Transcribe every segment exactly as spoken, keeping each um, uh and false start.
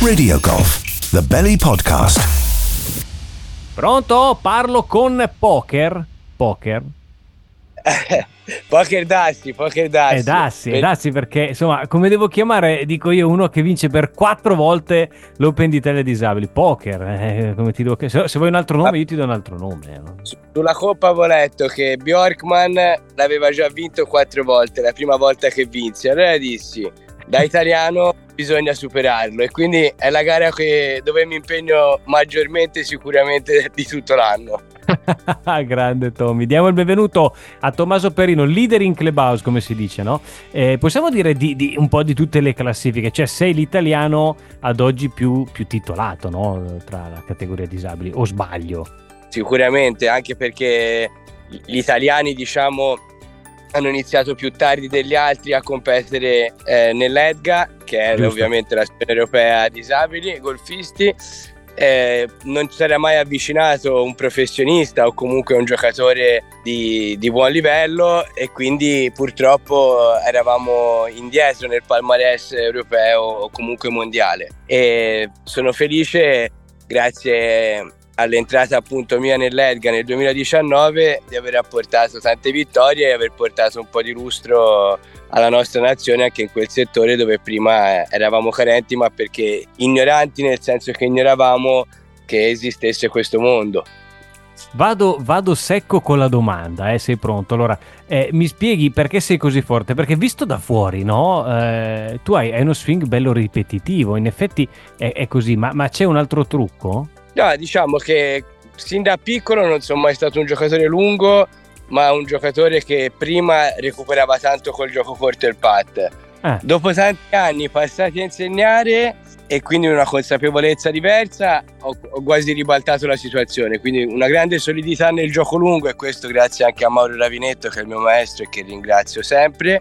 Radio Golf, The Belly Podcast. Pronto? Parlo con Poker? Poker? Poker Dassi, Poker Dassi. È Dassi, per... è Dassi perché, insomma, come devo chiamare, dico io, uno che vince per quattro volte l'Open di Tele Disabili. Poker, eh, come ti devo... se, se vuoi un altro nome, io ti do un altro nome. No? Sulla Coppa avevo letto che Bjorkman l'aveva già vinto quattro volte, la prima volta che vinse. Allora dissi, da italiano bisogna superarlo, e quindi è la gara che, dove mi impegno maggiormente sicuramente di tutto l'anno. Grande Tommy, diamo il benvenuto a Tommaso Perino, leader in Clubhouse, come si dice, no? Eh, possiamo dire di, di un po' di tutte le classifiche, cioè sei l'italiano ad oggi più, più titolato, no? Tra la categoria disabili, o sbaglio? Sicuramente, anche perché gli italiani, diciamo, hanno iniziato più tardi degli altri a competere eh, nell'Edga, che è Giusto. Ovviamente la sfera europea disabili, golfisti. Eh, non si era mai avvicinato un professionista o comunque un giocatore di, di buon livello, e quindi purtroppo eravamo indietro nel palmarès europeo o comunque mondiale. E sono felice, grazie all'entrata appunto mia nell'Edga nel duemiladiciannove, di aver apportato tante vittorie e aver portato un po' di lustro alla nostra nazione anche in quel settore dove prima eravamo carenti, ma perché ignoranti, nel senso che ignoravamo che esistesse questo mondo. Vado, vado secco con la domanda, eh, sei pronto? Allora, eh, mi spieghi perché sei così forte? Perché visto da fuori, no? Eh, tu hai, hai uno swing bello ripetitivo, in effetti è, è così, ma, ma c'è un altro trucco? No, diciamo che sin da piccolo non sono mai stato un giocatore lungo, ma un giocatore che prima recuperava tanto col gioco corto e il putt. Eh. Dopo tanti anni passati a insegnare e quindi una consapevolezza diversa, ho, ho quasi ribaltato la situazione, quindi una grande solidità nel gioco lungo, e questo grazie anche a Mauro Ravinetto, che è il mio maestro e che ringrazio sempre.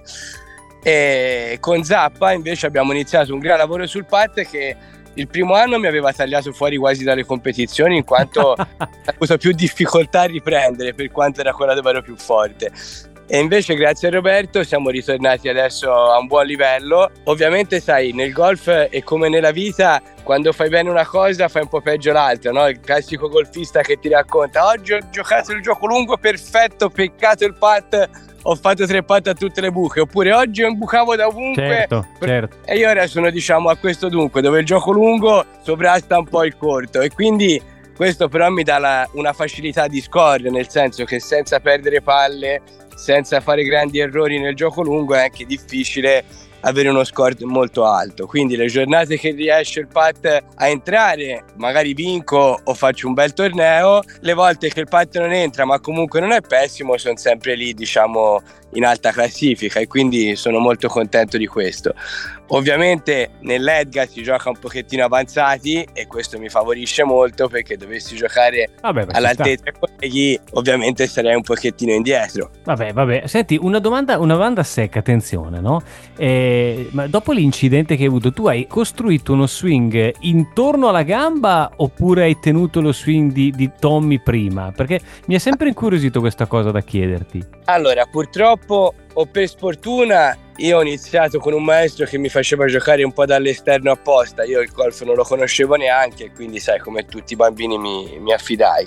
E con Zappa invece abbiamo iniziato un gran lavoro sul putt che il primo anno mi aveva tagliato fuori quasi dalle competizioni, in quanto ho avuto più difficoltà a riprendere, per quanto era quella dove ero più forte. E invece grazie a Roberto siamo ritornati adesso a un buon livello. Ovviamente sai, nel golf è come nella vita, quando fai bene una cosa fai un po' peggio l'altra, no? Il classico golfista che ti racconta: oggi ho giocato il gioco lungo perfetto, peccato il putt, ho fatto tre putt a tutte le buche, oppure oggi imbucavo da ovunque. Certo, certo. E io ora sono, diciamo, a questo dunque, dove il gioco lungo sovrasta un po' il corto, e quindi questo però mi dà la, una facilità di score, nel senso che senza perdere palle, senza fare grandi errori nel gioco lungo, è anche difficile avere uno score molto alto. Quindi le giornate che riesce il putt a entrare, magari vinco o faccio un bel torneo. Le volte che il putt non entra ma comunque non è pessimo, sono sempre lì, diciamo, in alta classifica, e quindi sono molto contento di questo. Ovviamente nell'Edga si gioca un pochettino avanzati, e questo mi favorisce molto, perché dovessi giocare vabbè, all'altezza dei colleghi ovviamente sarei un pochettino indietro. Vabbè, vabbè. Senti, una domanda, una domanda secca, attenzione, no? Eh, ma dopo l'incidente che hai avuto, tu hai costruito uno swing intorno alla gamba oppure hai tenuto lo swing di, di Tommy prima? Perché mi è sempre incuriosito questa cosa da chiederti. Allora, purtroppo o per sfortuna io ho iniziato con un maestro che mi faceva giocare un po' dall'esterno apposta. Io il golf non lo conoscevo neanche, quindi sai, come tutti i bambini mi, mi affidai.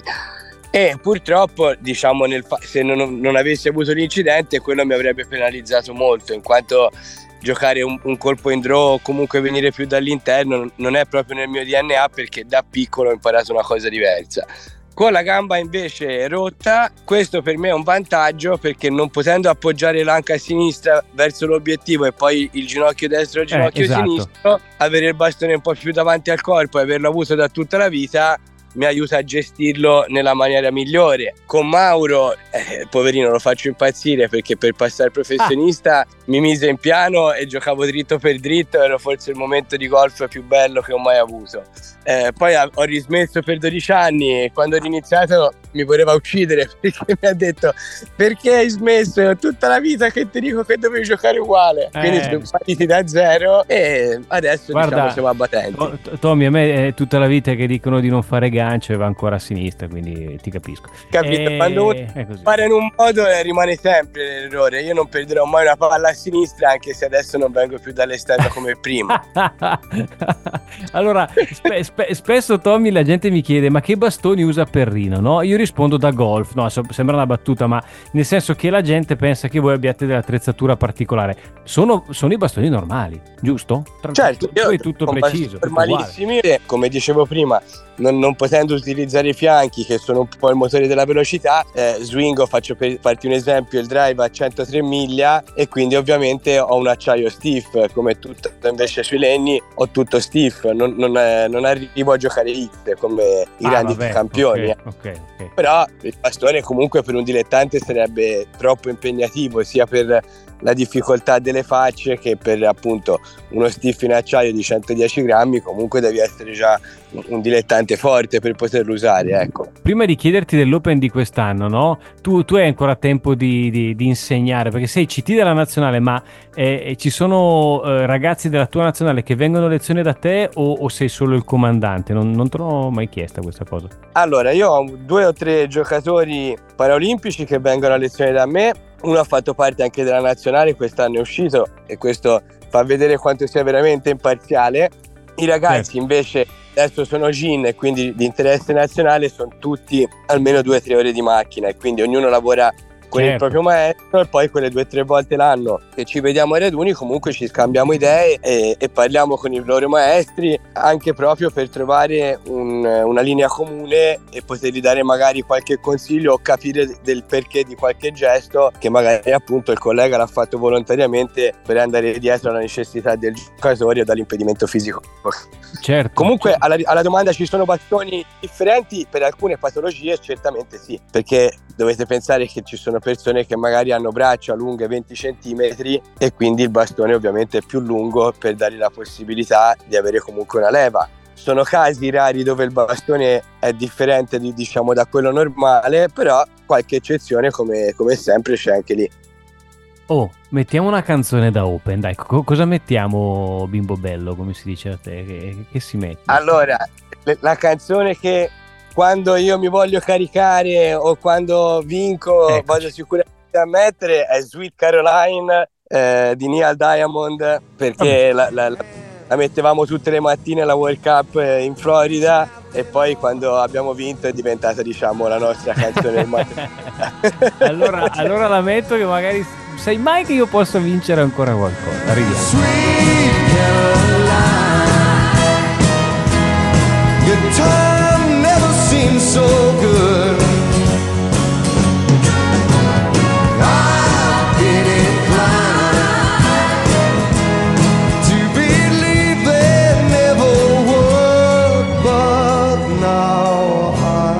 E purtroppo, diciamo, nel fa- se non, non avessi avuto l'incidente, quello mi avrebbe penalizzato molto, in quanto giocare un, un colpo in draw o comunque venire più dall'interno non è proprio nel mio D N A, perché da piccolo ho imparato una cosa diversa. Con la gamba invece rotta, questo per me è un vantaggio, perché non potendo appoggiare l'anca a sinistra verso l'obiettivo e poi il ginocchio destro e il ginocchio eh, esatto. sinistro, avere il bastone un po' più davanti al corpo e averlo avuto da tutta la vita mi aiuta a gestirlo nella maniera migliore. Con Mauro, eh, poverino, lo faccio impazzire, perché per passare professionista ah. mi mise in piano e giocavo dritto per dritto, era forse il momento di golf più bello che ho mai avuto. Eh, poi ho rismesso per dodici anni, e quando ho riniziato mi voleva uccidere perché mi ha detto perché hai smesso, tutta la vita che ti dico che dovevi giocare uguale, eh. Quindi sono partiti da zero e adesso Guarda, diciamo siamo abbattenti. To- Tommy, a me è tutta la vita che dicono di non fare gancio e va ancora a sinistra, quindi ti capisco. Capito, e... quando uno fare in un modo rimane sempre l'errore, io non perderò mai una palla a sinistra anche se adesso non vengo più dall'esterno come prima. Allora spe- spe- spesso Tommy la gente mi chiede ma che bastoni usa Perrino, no? Io rispondo da golf, no, so, sembra una battuta, ma nel senso che la gente pensa che voi abbiate dell'attrezzatura particolare. Sono, sono i bastoni normali, giusto? Tra- certo, tu hai tutto preciso, normalissimi, come dicevo prima, non, non potendo utilizzare i fianchi che sono un po' il motore della velocità, eh, swingo, faccio per farti un esempio, il drive a centotré miglia e quindi ovviamente ho un acciaio stiff, come tutto invece sui legni ho tutto stiff, non, non, eh, non arrivo a giocare hit come i ah, grandi vabbè, campioni. Okay, okay, okay. Però il bastone comunque per un dilettante sarebbe troppo impegnativo, sia per la difficoltà delle facce che per appunto uno stiff in acciaio di centodieci grammi. Comunque devi essere già un dilettante forte per poterlo usare, ecco. Prima di chiederti dell'Open di quest'anno, no? Tu, tu hai ancora tempo di, di, di insegnare, perché sei C T della nazionale, ma eh, ci sono eh, ragazzi della tua nazionale che vengono a lezione da te o, o sei solo il comandante? Non, non te l'ho mai chiesta questa cosa. Allora, io ho due o tre giocatori paraolimpici che vengono a lezione da me. Uno ha fatto parte anche della nazionale, quest'anno è uscito e questo fa vedere quanto sia veramente imparziale. I ragazzi certo. invece adesso sono Gin e quindi di interesse nazionale sono tutti almeno due o tre ore di macchina e quindi ognuno lavora con certo. il proprio maestro e poi quelle due o tre volte l'anno che ci vediamo ai raduni comunque ci scambiamo idee e, e parliamo con i loro maestri anche proprio per trovare un, una linea comune e potergli dare magari qualche consiglio o capire del perché di qualche gesto che magari appunto il collega l'ha fatto volontariamente per andare dietro alla necessità del giocatore o dall'impedimento fisico. Certo. Comunque alla, alla domanda ci sono bastoni differenti per alcune patologie? Certamente sì, perché dovete pensare che ci sono persone che magari hanno braccia lunghe venti centimetri e quindi il bastone ovviamente è più lungo per dargli la possibilità di avere comunque una leva. Sono casi rari dove il bastone è differente di, diciamo da quello normale, però qualche eccezione come, come sempre c'è anche lì. Oh, mettiamo una canzone da Open, dai, co- cosa mettiamo, bimbo bello, come si dice a te, che, che si mette? Allora, le, la canzone che quando io mi voglio caricare o quando vinco Eccoci. vado sicuramente a mettere è Sweet Caroline eh, di Neil Diamond, perché la, la, la, la mettevamo tutte le mattine alla World Cup in Florida e poi quando abbiamo vinto è diventata diciamo la nostra canzone del mattino. allora, allora la metto che magari sai mai che io posso vincere ancora qualcosa. Arriviamo. Sweet Caroline, your time never seemed so good. I've been inclined to believe there never would, but now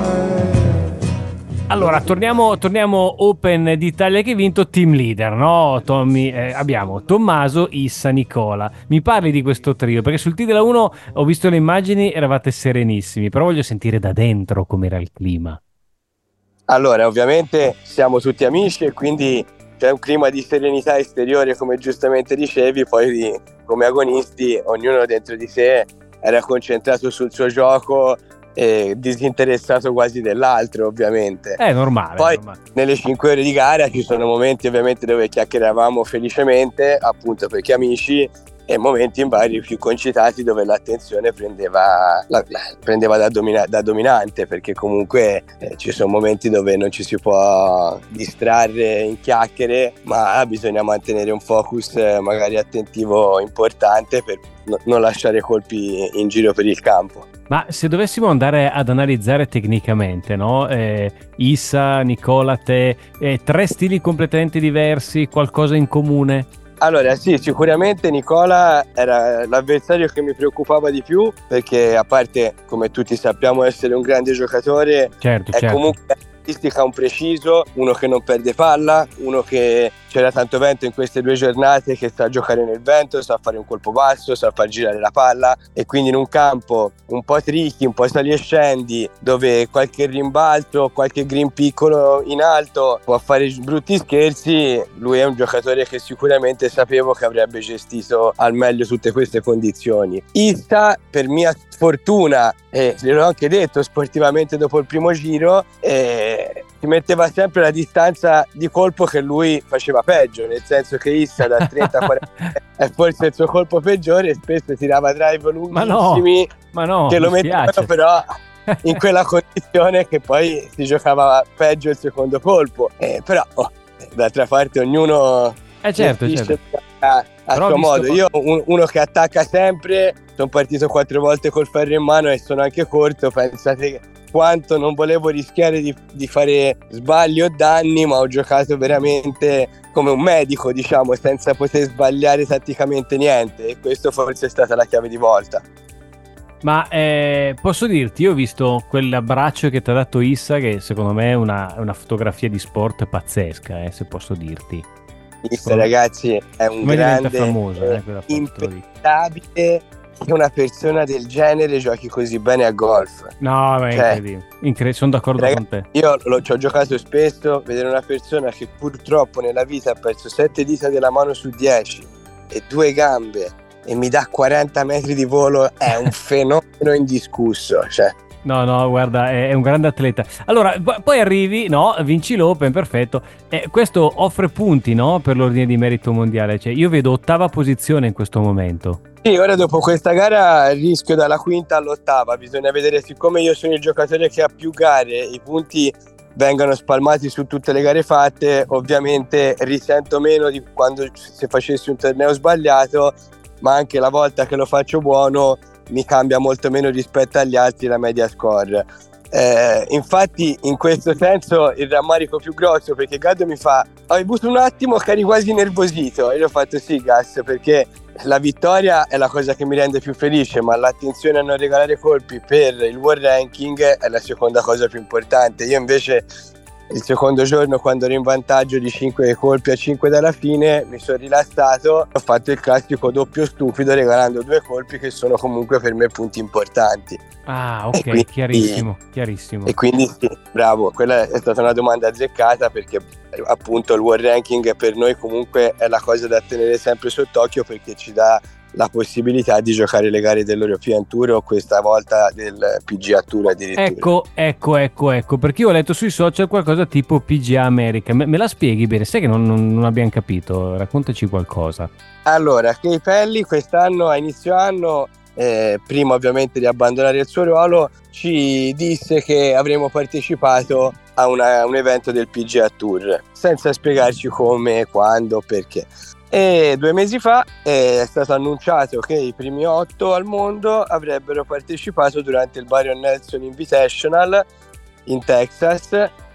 I... Allora, torniamo, torniamo Open d'Italia che ha vinto team leader, no Tommy? Eh, abbiamo Tommaso, Issa, Nicola. Mi parli di questo trio? Perché sul T della uno ho visto le immagini, eravate serenissimi, però voglio sentire da dentro com'era il clima. Allora, ovviamente siamo tutti amici e quindi c'è un clima di serenità esteriore, come giustamente dicevi, poi di, come agonisti ognuno dentro di sé era concentrato sul suo gioco e disinteressato quasi dell'altro, ovviamente. È normale. Poi è normale. Nelle cinque ore di gara ci sono momenti ovviamente dove chiacchieravamo felicemente, appunto perché amici, e momenti invece più concitati dove l'attenzione prendeva, la, la, prendeva da, domina, da dominante, perché comunque eh, ci sono momenti dove non ci si può distrarre in chiacchiere, ma bisogna mantenere un focus eh, magari attentivo importante per no, non lasciare colpi in giro per il campo. Ma se dovessimo andare ad analizzare tecnicamente, no? Eh, Issa, Nicola, te, eh, tre stili completamente diversi, qualcosa in comune? Allora sì, sicuramente Nicola era l'avversario che mi preoccupava di più, perché a parte, come tutti sappiamo, essere un grande giocatore, certo, è certo. comunque un preciso, uno che non perde palla, uno che c'era tanto vento in queste due giornate che sa giocare nel vento, sa fare un colpo basso, sa far girare la palla, e quindi in un campo un po' tricky, un po' sali e scendi, dove qualche rimbalzo, qualche green piccolo in alto può fare brutti scherzi, lui è un giocatore che sicuramente sapevo che avrebbe gestito al meglio tutte queste condizioni. Issa, per mia sfortuna, e gliel'ho anche detto sportivamente dopo il primo giro, eh, si metteva sempre la distanza di colpo che lui faceva peggio, nel senso che Issa da trenta a quaranta è forse il suo colpo peggiore, e spesso tirava drive lunghissimi, ma no, ma no, che lo mettevano però in quella condizione che poi si giocava peggio il secondo colpo, eh, però oh, d'altra parte ognuno eh certo, certo. a, a suo modo. Io un, uno che attacca sempre, sono partito quattro volte col ferro in mano e sono anche corto, pensate quanto non volevo rischiare di, di fare sbagli o danni, ma ho giocato veramente come un medico, diciamo, senza poter sbagliare tatticamente niente, e questo forse è stata la chiave di volta. Ma eh, posso dirti, io ho visto quell'abbraccio che ti ha dato Issa, che secondo me è una, una fotografia di sport pazzesca, eh, se posso dirti. Issa, ragazzi, è un come grande, famosa, eh, impensabile che una persona del genere giochi così bene a golf. No, ma è cioè, incredibile. Incred- sono d'accordo ragazzi, con te. Io lo, ci ho giocato spesso, vedere una persona che purtroppo nella vita ha perso sette dita della mano su dieci e due gambe e mi dà quaranta metri di volo è un fenomeno indiscusso, cioè. No, no, guarda, è, è un grande atleta. Allora, p- poi arrivi, no, vinci l'Open, perfetto. E questo offre punti, no, per l'ordine di merito mondiale. Cioè, io vedo ottava posizione in questo momento. Sì, ora dopo questa gara rischio dalla quinta all'ottava. Bisogna vedere, siccome io sono il giocatore che ha più gare, i punti vengono spalmati su tutte le gare fatte, ovviamente risento meno di quando se facessi un torneo sbagliato, ma anche la volta che lo faccio buono mi cambia molto meno rispetto agli altri la media score. Eh, infatti in questo senso il rammarico più grosso, perché Gaddo mi fa: ho avuto un attimo che eri quasi nervosito, e io ho fatto sì Gas, perché la vittoria è la cosa che mi rende più felice, ma l'attenzione a non regalare colpi per il world ranking è la seconda cosa più importante. Io invece il secondo giorno, quando ero in vantaggio di cinque colpi a cinque dalla fine, mi sono rilassato, ho fatto il classico doppio stupido regalando due colpi che sono comunque per me punti importanti. Ah, ok, quindi, chiarissimo, chiarissimo. E quindi sì, bravo, quella è stata una domanda azzeccata, perché appunto il world ranking per noi comunque è la cosa da tenere sempre sott'occhio, perché ci dà la possibilità di giocare le gare dell'European Tour o questa volta del P G A Tour addirittura. Ecco, ecco, ecco, ecco, perché io ho letto sui social qualcosa tipo P G A America. Me, me la spieghi bene? Sai che non, non, non abbiamo capito, raccontaci qualcosa. Allora, Kay Pelli quest'anno, a inizio anno, eh, prima ovviamente di abbandonare il suo ruolo, ci disse che avremmo partecipato a una, un evento del P G A Tour, senza spiegarci come, quando, perché. E due mesi fa è stato annunciato che i primi otto al mondo avrebbero partecipato durante il Byron Nelson Invitational in Texas,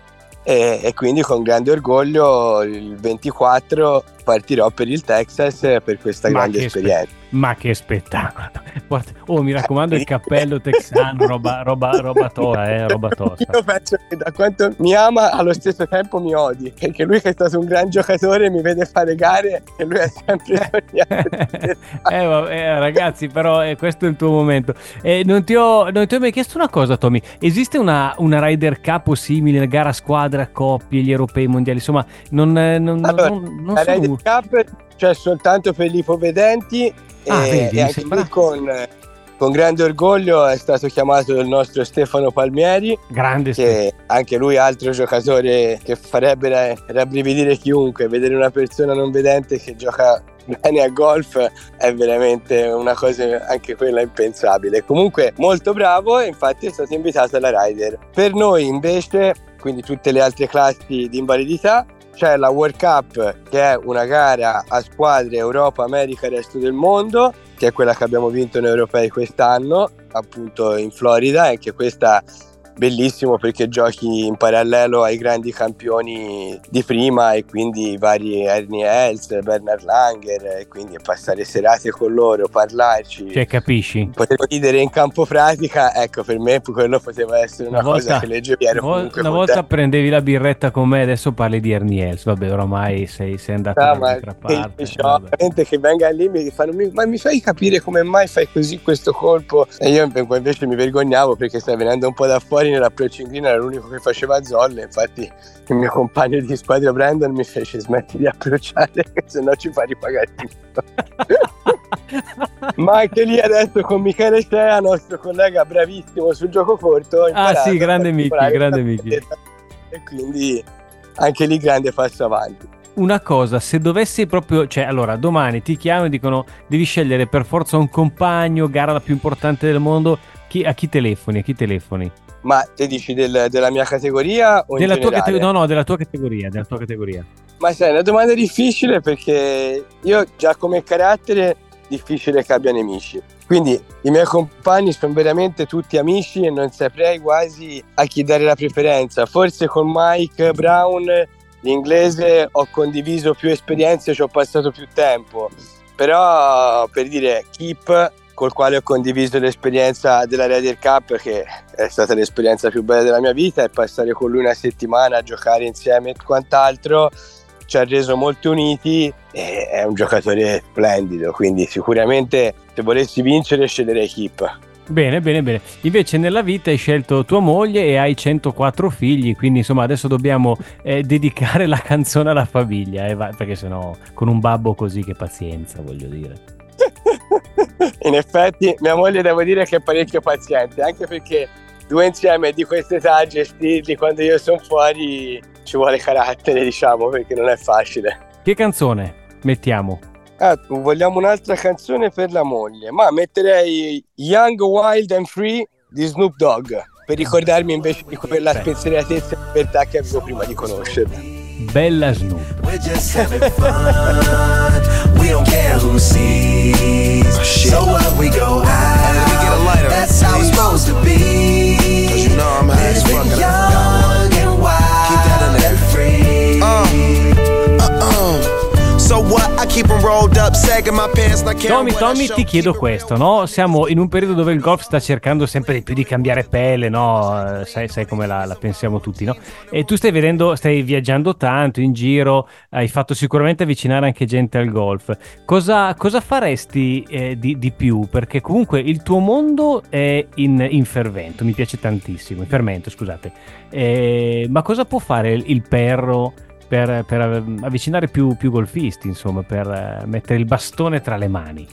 e, e quindi con grande orgoglio il ventiquattro partirò per il Texas per questa ma grande esperienza. Spe- ma che spettacolo! Guarda, oh, mi raccomando il cappello texano, roba, roba, roba tosta, eh, roba tosta. Io penso che da quanto mi ama allo stesso tempo mi odi, perché lui che è stato un gran giocatore mi vede fare gare e lui è sempre sognato. eh, vabbè, ragazzi, però eh, questo è il tuo momento. Eh, non, ti ho, non ti ho mai chiesto una cosa, Tommy. Esiste una, una Ryder Cup o simile, gara squadra, coppie, gli europei mondiali? Insomma, non, non, allora, non, non la sono... Ryder Cup c'è soltanto per gli ipovedenti. Ah, e, vedi, e anche sembra... qui con, con grande orgoglio è stato chiamato il nostro Stefano Palmieri, grande, che anche lui altro giocatore che farebbe rabbrividire chiunque. Vedere una persona non vedente che gioca bene a golf è veramente una cosa anche quella impensabile. Comunque molto bravo, e infatti è stato invitato alla Ryder. Per noi invece, quindi tutte le altre classi di invalidità, c'è la World Cup, che è una gara a squadre Europa, America e resto del mondo, che è quella che abbiamo vinto in europei quest'anno, appunto in Florida, e anche questa bellissimo perché giochi in parallelo ai grandi campioni di prima e quindi i vari Ernie Els, Bernard Langer, e quindi passare serate con loro, parlarci, cioè capisci? Potevo ridere in campo pratica, ecco, per me quello poteva essere una, una volta, cosa che leggevi, ero vo- una volta te. Prendevi la birretta con me, adesso parli di Ernie Els, vabbè, oramai sei, sei andato ah, dall'altra parte. Diciamo, che venga lì mi fanno, ma mi fai capire come mai fai così questo colpo? E io invece mi vergognavo perché stai venendo un po' da fuori, nell'approccio in green era l'unico che faceva zolle, infatti il mio compagno di squadra Brandon mi fece smetti di approcciare se no ci fa ripagare tutto. Ma anche lì adesso con Michele Scea, nostro collega bravissimo sul gioco corto, ah sì, grande Michi, grande Michi, e quindi anche lì grande passo avanti. Una cosa, se dovessi proprio, cioè allora domani ti chiamano e dicono devi scegliere per forza un compagno, gara la più importante del mondo, chi, a chi telefoni, a chi telefoni? Ma te dici del, della mia categoria o della in tua generale? Cate- no, no, della tua categoria, della tua categoria. Ma sai, è una domanda difficile perché io già come carattere difficile che abbia nemici. Quindi i miei compagni sono veramente tutti amici e non saprei quasi a chi dare la preferenza. Forse con Mike Brown, l'inglese, ho condiviso più esperienze, ci ho passato più tempo. Però per dire Kip, col quale ho condiviso l'esperienza della Ryder Cup, che è stata l'esperienza più bella della mia vita, e passare con lui una settimana a giocare insieme e quant'altro ci ha reso molto uniti e è un giocatore splendido, quindi sicuramente se volessi vincere sceglierei Kip. Bene, bene, bene. Invece nella vita hai scelto tua moglie e hai centoquattro figli, quindi insomma adesso dobbiamo eh, dedicare la canzone alla famiglia, eh, va, perché sennò con un babbo così che pazienza, voglio dire. In effetti mia moglie devo dire che è parecchio paziente, anche perché due insieme di questa età gestirli quando io sono fuori ci vuole carattere, diciamo, perché non è facile. Che canzone mettiamo? Ah, vogliamo un'altra canzone per la moglie, ma metterei Young, Wild and Free di Snoop Dogg per ricordarmi invece di quella spensieratezza e libertà che avevo prima di conoscerla. Bella Snoop. We're just having fun. We don't care who sees. Oh, so what, we go out. Let me get a lighter. That's how it's supposed to be. Cause you know I'm high as fuck. Young and wild. Keep that in there. And free. Uh, uh-uh. So what? I keep them rolled up, sagging my pants like Tommy, Tommy, ti chiedo questo, no? Siamo in un periodo dove il golf sta cercando sempre di più di cambiare pelle, no? Sai, sai come la, la pensiamo tutti, no? E tu stai vedendo, stai viaggiando tanto in giro, hai fatto sicuramente avvicinare anche gente al golf. Cosa, cosa faresti eh, di, di più? Perché comunque il tuo mondo è in, in fermento, mi piace tantissimo, in fermento, scusate. Eh, ma cosa può fare il, il perro Per, per avvicinare più, più golfisti, insomma, per mettere il bastone tra le mani?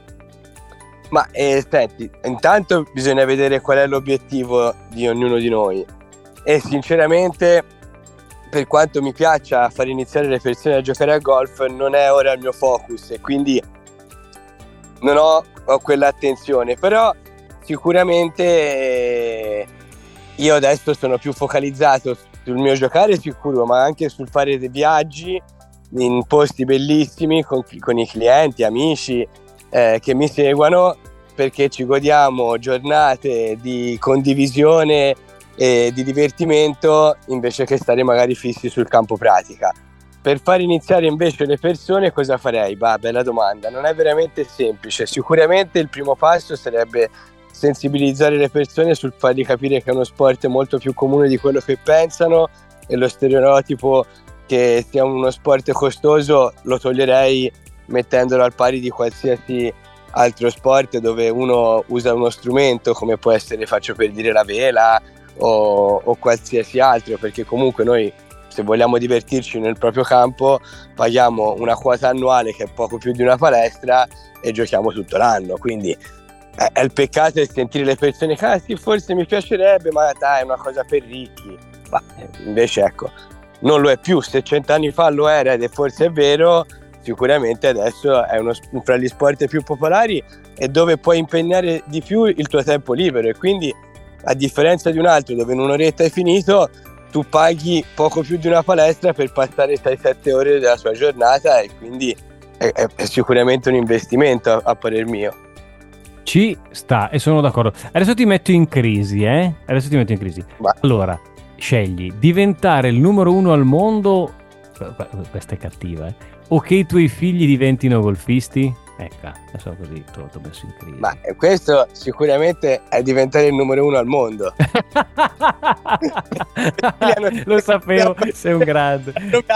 Ma eh, senti, intanto bisogna vedere qual è l'obiettivo di ognuno di noi e sinceramente, per quanto mi piaccia far iniziare le persone a giocare a golf, non è ora il mio focus e quindi non ho, ho quell'attenzione, però sicuramente eh, io adesso sono più focalizzato sul mio giocare sicuro, ma anche sul fare dei viaggi in posti bellissimi con, con i clienti, amici eh, che mi seguono, perché ci godiamo giornate di condivisione e di divertimento invece che stare magari fissi sul campo pratica. Per far iniziare invece le persone cosa farei? Bah, bella domanda, non è veramente semplice. Sicuramente il primo passo sarebbe sensibilizzare le persone sul fargli capire che è uno sport molto più comune di quello che pensano e lo stereotipo che sia uno sport costoso lo toglierei mettendolo al pari di qualsiasi altro sport dove uno usa uno strumento come può essere, faccio per dire, la vela o, o qualsiasi altro, perché comunque noi se vogliamo divertirci nel proprio campo paghiamo una quota annuale che è poco più di una palestra e giochiamo tutto l'anno, quindi è il peccato di sentire le persone che ah, sì, forse mi piacerebbe, ma dai, è una cosa per ricchi. Ma invece ecco, non lo è più. Se cent'anni fa lo era ed è forse è vero, sicuramente adesso è uno fra gli sport più popolari e dove puoi impegnare di più il tuo tempo libero, e quindi a differenza di un altro dove in un'oretta hai finito, tu paghi poco più di una palestra per passare sei sette ore della sua giornata, e quindi è, è, è sicuramente un investimento a, a parer mio. Ci sta, e sono d'accordo. Adesso ti metto in crisi, eh? Adesso ti metto in crisi. Ma... Allora, scegli diventare il numero uno al mondo, questa è cattiva, eh? O che i tuoi figli diventino golfisti? Ecco, adesso così ti ho messo in crisi. Ma questo sicuramente è diventare il numero uno al mondo. Lo sapevo, sei un grande.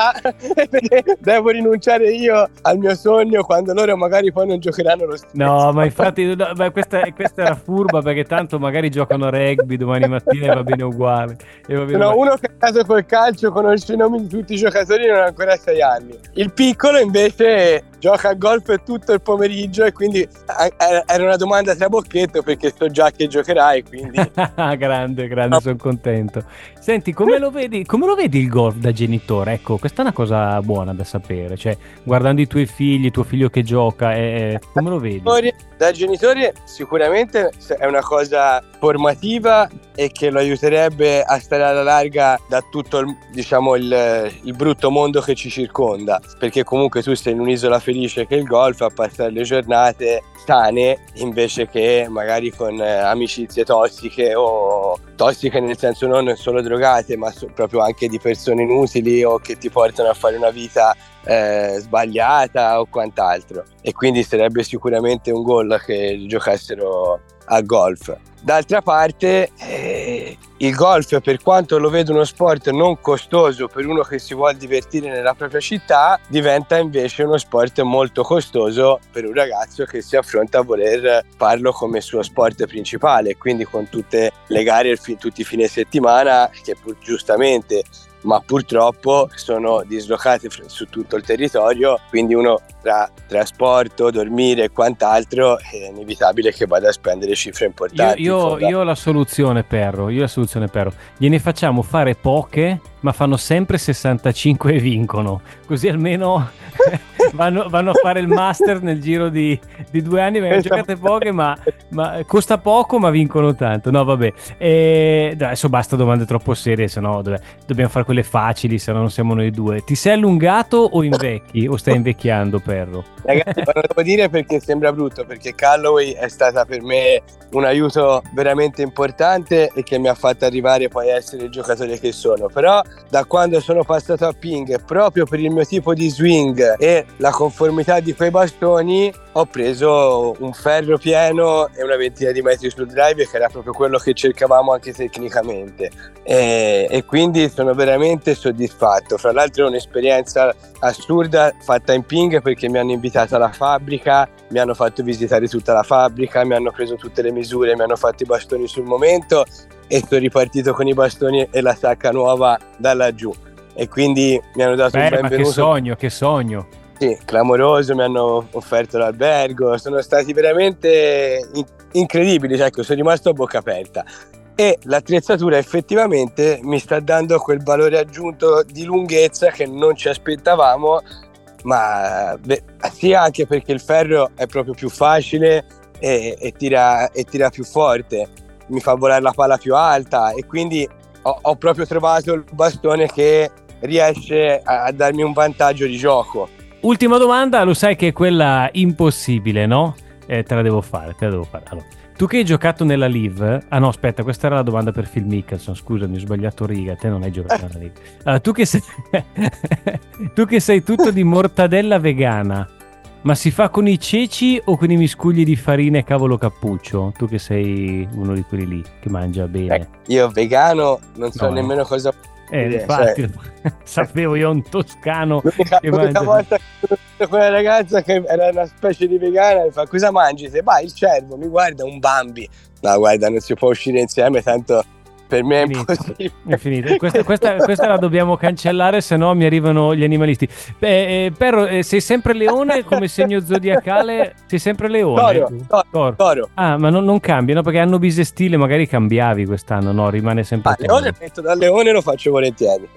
Devo rinunciare io al mio sogno quando loro magari poi non giocheranno lo stesso. No, ma infatti no, beh, questa, questa era furba, perché tanto magari giocano a rugby domani mattina e va bene uguale. E va bene no, uguale. Uno che a caso col calcio conosce i nomi di tutti i giocatori non ha ancora sei anni. Il piccolo invece gioca a golf tutto il pomeriggio e quindi era una domanda trabocchetto, perché so già che giocherai, quindi grande, grande, sono contento. Senti, come lo vedi, come lo vedi il golf da genitore? Ecco, questa è una cosa buona da sapere, cioè guardando i tuoi figli, tuo figlio che gioca, eh, come lo vedi? Da genitore sicuramente è una cosa formativa e che lo aiuterebbe a stare alla larga da tutto il, diciamo, il, il brutto mondo che ci circonda, perché comunque tu sei in un'isola felice che è il golf, a passare le giornate sane invece che magari con eh, amicizie tossiche, o tossiche nel senso non solo drogate, ma so, proprio anche di persone inutili o che ti portano a fare una vita eh, sbagliata o quant'altro. E quindi sarebbe sicuramente un goal che giocassero a golf. D'altra parte eh, il golf, per quanto lo vedo uno sport non costoso per uno che si vuole divertire nella propria città, diventa invece uno sport molto costoso per un ragazzo che si affronta a voler farlo come suo sport principale, quindi con tutte le gare tutti i fine settimana che pur giustamente ma purtroppo sono dislocate su tutto il territorio, quindi uno tra trasporto, dormire e quant'altro è inevitabile che vada a spendere cifre importanti. Io, io, io ho la soluzione, Perro, io ho la soluzione, Perro. Gliene facciamo fare poche, ma fanno sempre sessantacinque e vincono, così almeno vanno, vanno a fare il master nel giro di, di due anni, perché giocate poche, ma, ma costa poco, ma vincono tanto. No, vabbè, e, adesso basta domande troppo serie, se no dobbiamo fare quelle facili, se no non siamo noi due. Ti sei allungato o invecchi, o stai invecchiando, Perro? Ragazzi, ma non devo dire perché sembra brutto, perché Callaway è stata per me un aiuto veramente importante e che mi ha fatto arrivare poi a essere il giocatore che sono. Però da quando sono passato a ping, proprio per il mio tipo di swing e la conformità di quei bastoni, ho preso un ferro pieno e una ventina di metri sul drive, che era proprio quello che cercavamo anche tecnicamente, e, e quindi sono veramente soddisfatto. Fra l'altro è un'esperienza assurda fatta in ping, perché mi hanno invitato alla fabbrica, mi hanno fatto visitare tutta la fabbrica, mi hanno preso tutte le misure, mi hanno fatto i bastoni sul momento e sono ripartito con i bastoni e la sacca nuova da laggiù, e quindi mi hanno dato Beh, un benvenuto. Ma che sogno, che sogno! Sì, clamoroso, mi hanno offerto l'albergo, sono stati veramente in- incredibili, ecco, sono rimasto a bocca aperta. E l'attrezzatura effettivamente mi sta dando quel valore aggiunto di lunghezza che non ci aspettavamo, ma beh, sia anche perché il ferro è proprio più facile e, e, tira, e tira più forte, mi fa volare la palla più alta, e quindi ho, ho proprio trovato il bastone che riesce a, a darmi un vantaggio di gioco. Ultima domanda, lo sai che è quella impossibile, no? Eh, te la devo fare, te la devo fare. Allora, tu che hai giocato nella Live, ah no, aspetta, questa era la domanda per Phil Mickelson, scusami, ho sbagliato riga, te non hai giocato nella Live. Allora, tu che sei tu che sei tutto di mortadella vegana, ma si fa con i ceci o con i miscugli di farina e cavolo cappuccio? Tu che sei uno di quelli lì che mangia bene. Eh, io vegano non so no, nemmeno no. cosa. Eh, infatti, cioè, sapevo io un toscano l'unica, che l'unica mangia... volta che ho visto quella ragazza che era una specie di vegana, mi fa: cosa mangi? Se vai, il cervo, mi guarda, un Bambi. No, guarda, non si può uscire insieme, tanto per me è Finito. impossibile. È finito. Questa, questa, questa la dobbiamo cancellare, se no mi arrivano gli animalisti. Beh, eh, Perro, eh, sei sempre leone come segno zodiacale? Sei sempre leone? Toro, toro, Toro. toro. Ah, ma non, non cambia, no? Perché hanno bisestile, magari cambiavi quest'anno, no? Rimane sempre Ah, toro. leone, metto da leone, lo faccio volentieri.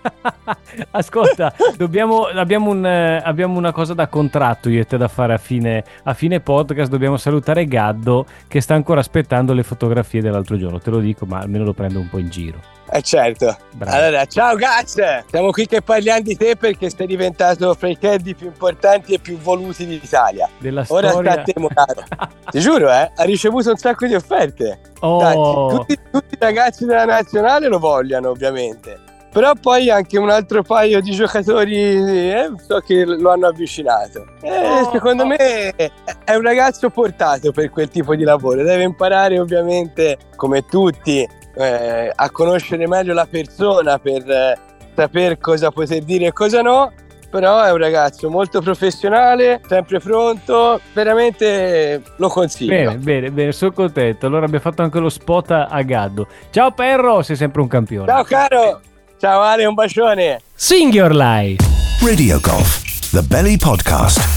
Ascolta, dobbiamo, abbiamo, un, eh, abbiamo una cosa da contratto io e te da fare a fine, a fine podcast. Dobbiamo salutare Gaddo che sta ancora aspettando le fotografie dell'altro giorno, te lo dico, ma almeno lo prendo un po' in giro. Eh certo. Bravo. Allora, ciao Gaz, siamo qui che parliamo di te perché sei diventato fra i caddy più importanti e più voluti d'Italia. Della Ora storia. sta a te, Morano. Ti giuro, eh, ha ricevuto un sacco di offerte. Oh. Dai, tutti, tutti i ragazzi della nazionale lo vogliono, ovviamente. Però poi anche un altro paio di giocatori eh, so che lo hanno avvicinato. Eh, oh, secondo oh. me è un ragazzo portato per quel tipo di lavoro. Deve imparare, ovviamente, come tutti, eh, a conoscere meglio la persona per eh, saper cosa poter dire e cosa no. Però è un ragazzo molto professionale, sempre pronto, veramente lo consiglio. Bene, bene, bene, sono contento. Allora abbiamo fatto anche lo spot a Gaddo. Ciao Perro, sei sempre un campione. Ciao caro! Ciao Ale, un bacione! Sing Your Life! Radio Golf, the Belly Podcast.